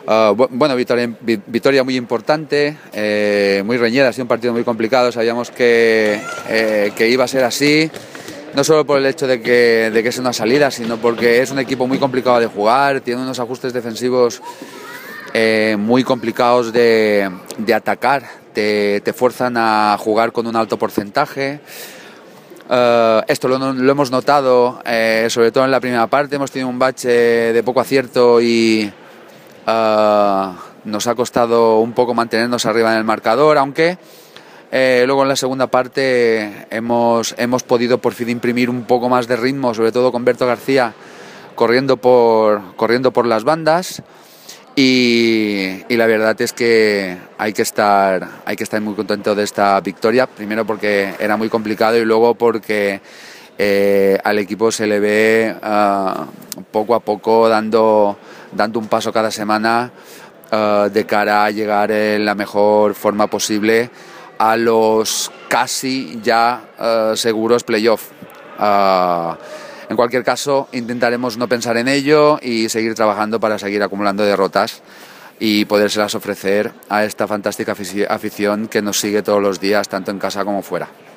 Bueno, victoria muy importante, muy reñida, ha sido un partido muy complicado, sabíamos que iba a ser así, no solo por el hecho de que es una salida, sino porque es un equipo muy complicado de jugar, tiene unos ajustes defensivos muy complicados de atacar, te fuerzan a jugar con un alto porcentaje. Esto lo hemos notado, sobre todo en la primera parte, hemos tenido un bache de poco acierto y nos ha costado un poco mantenernos arriba en el marcador, aunque luego en la segunda parte hemos podido por fin imprimir un poco más de ritmo, sobre todo con Berto García corriendo por las bandas. Y la verdad es que hay que estar muy contento de esta victoria, primero porque era muy complicado y luego porque al equipo se le ve poco a poco dando un paso cada semana de cara a llegar en la mejor forma posible a los casi ya seguros playoff. En cualquier caso, intentaremos no pensar en ello y seguir trabajando para seguir acumulando derrotas y podérselas ofrecer a esta fantástica afición que nos sigue todos los días, tanto en casa como fuera.